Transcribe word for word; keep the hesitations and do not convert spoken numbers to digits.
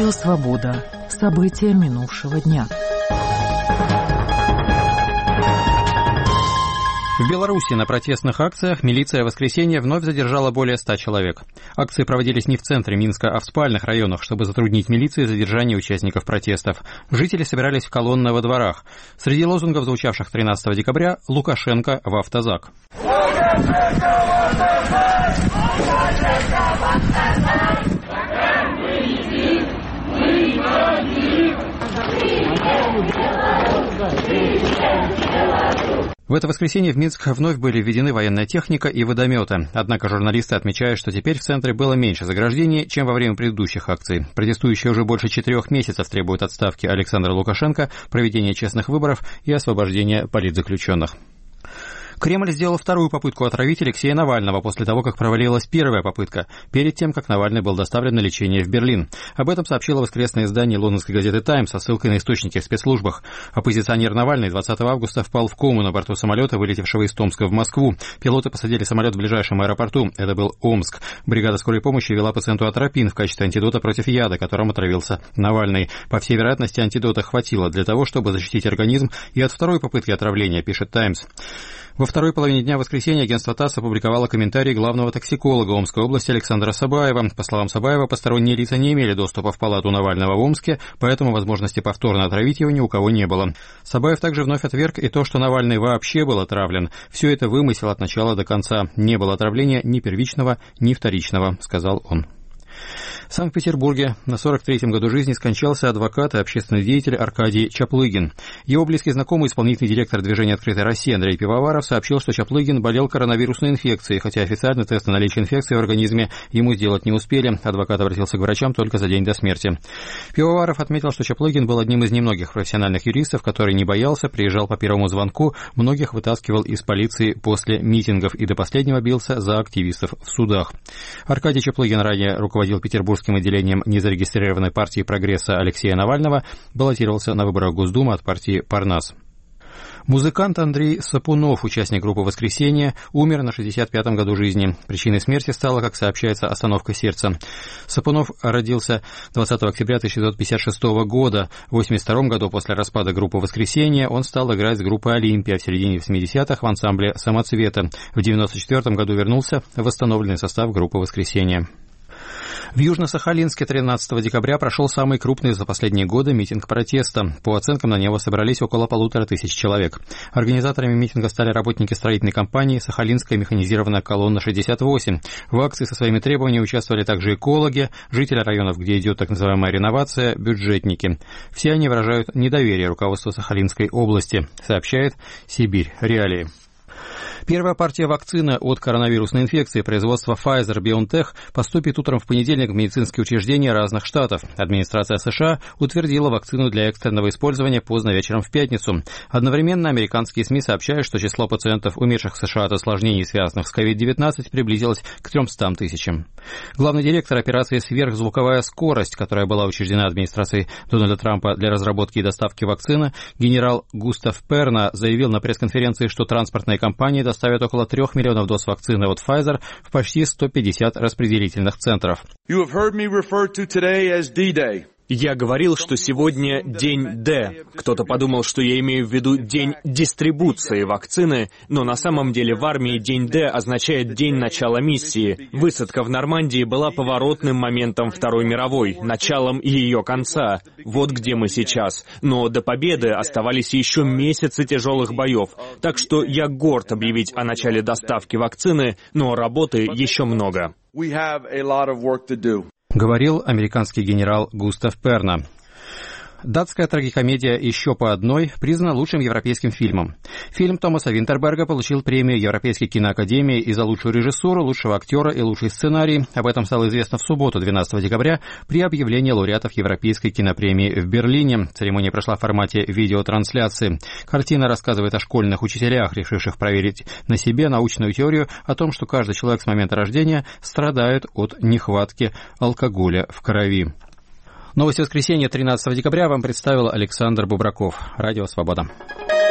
Радио «Свобода». События минувшего дня. В Беларуси на протестных акциях милиция в воскресенье вновь задержала более ста человек. Акции проводились не в центре Минска, а в спальных районах, чтобы затруднить милиции задержание участников протестов. Жители собирались в колонны во дворах. Среди лозунгов, звучавших тринадцатого декабря, «Лукашенко в автозак». В это воскресенье в Минск вновь были введены военная техника и водометы. Однако журналисты отмечают, что теперь в центре было меньше заграждений, чем во время предыдущих акций. Протестующие уже больше четырех месяцев требуют отставки Александра Лукашенко, проведения честных выборов и освобождения политзаключенных. Кремль сделал вторую попытку отравить Алексея Навального после того, как провалилась первая попытка, перед тем, как Навальный был доставлен на лечение в Берлин. Об этом сообщило воскресное издание лондонской газеты «Таймс» со ссылкой на источники в спецслужбах. Оппозиционер Навальный двадцатого августа впал в кому на борту самолета, вылетевшего из Томска в Москву. Пилоты посадили самолет в ближайшем аэропорту. Это был Омск. Бригада скорой помощи вела пациенту атропин в качестве антидота против яда, которым отравился Навальный. По всей вероятности, антидота хватило для того, чтобы защитить организм и от второй попытки отравления, пишет «Таймс». Во второй половине дня воскресенья агентство ТАСС опубликовало комментарий главного токсиколога Омской области Александра Сабаева. По словам Сабаева, посторонние лица не имели доступа в палату Навального в Омске, поэтому возможности повторно отравить его ни у кого не было. Сабаев также вновь отверг и то, что Навальный вообще был отравлен. Все это вымысел от начала до конца. Не было отравления ни первичного, ни вторичного, сказал он. В Санкт-Петербурге на сорок третьем году жизни скончался адвокат и общественный деятель Аркадий Чаплыгин. Его близкий знакомый, исполнительный директор движения «Открытая Россия» Андрей Пивоваров сообщил, что Чаплыгин болел коронавирусной инфекцией, хотя официально тест на наличие инфекции в организме ему сделать не успели. Адвокат обратился к врачам только за день до смерти. Пивоваров отметил, что Чаплыгин был одним из немногих профессиональных юристов, который не боялся, приезжал по первому звонку, многих вытаскивал из полиции после митингов и до последнего бился за активистов в судах. Аркадий Чаплыгин ранее руководил Петербургским отделением незарегистрированной партии «Прогресса» Алексея Навального, баллотировался на выборах Госдумы от партии «Парнас». Музыкант Андрей Сапунов, участник группы «Воскресенье», умер на шестьдесят пятом году жизни. Причиной смерти стала, как сообщается, остановка сердца. Сапунов родился двадцатого октября тысяча девятьсот пятьдесят шестого года. В восемьдесят втором году после распада группы «Воскресенье» он стал играть с группой «Олимпия», в середине восьмидесятых в ансамбле «Самоцвета». В девяносто четвертом году вернулся в восстановленный состав группы «Воскресенье». В Южно-Сахалинске тринадцатого декабря прошел самый крупный за последние годы митинг протеста. По оценкам, на него собрались около полутора тысяч человек. Организаторами митинга стали работники строительной компании «Сахалинская механизированная колонна шестьдесят восемь». В акции со своими требованиями участвовали также экологи, жители районов, где идет так называемая реновация, бюджетники. Все они выражают недоверие руководству Сахалинской области, сообщает «Сибирь. Реалии». Первая партия вакцины от коронавирусной инфекции производства Pfizer-BioNTech поступит утром в понедельник в медицинские учреждения разных штатов. Администрация США утвердила вакцину для экстренного использования поздно вечером в пятницу. Одновременно американские СМИ сообщают, что число пациентов, умерших в США от осложнений, связанных с ковид девятнадцать, приблизилось к трёмстам тысячам. Главный директор операции «Сверхзвуковая скорость», которая была учреждена администрацией Дональда Трампа для разработки и доставки вакцины, генерал Густав Перна заявил на пресс-конференции, что транспортные компании доставят около трех миллионов доз вакцины от Pfizer в почти сто пятьдесят распределительных центров. Я говорил, что сегодня день Д. Кто-то подумал, что я имею в виду день дистрибуции вакцины, но на самом деле в армии день Д означает день начала миссии. Высадка в Нормандии была поворотным моментом Второй мировой, началом ее конца. Вот где мы сейчас. Но до победы оставались еще месяцы тяжелых боев. Так что я горд объявить о начале доставки вакцины, но работы еще много. Говорил американский генерал Густав Перна. Датская трагикомедия «Еще по одной» признана лучшим европейским фильмом. Фильм Томаса Винтерберга получил премию Европейской киноакадемии и за лучшую режиссуру, лучшего актера и лучший сценарий. Об этом стало известно в субботу, двенадцатого декабря, при объявлении лауреатов Европейской кинопремии в Берлине. Церемония прошла в формате видеотрансляции. Картина рассказывает о школьных учителях, решивших проверить на себе научную теорию о том, что каждый человек с момента рождения страдает от нехватки алкоголя в крови. Новости воскресенья тринадцатого декабря вам представил Александр Бубраков. Радио «Свобода».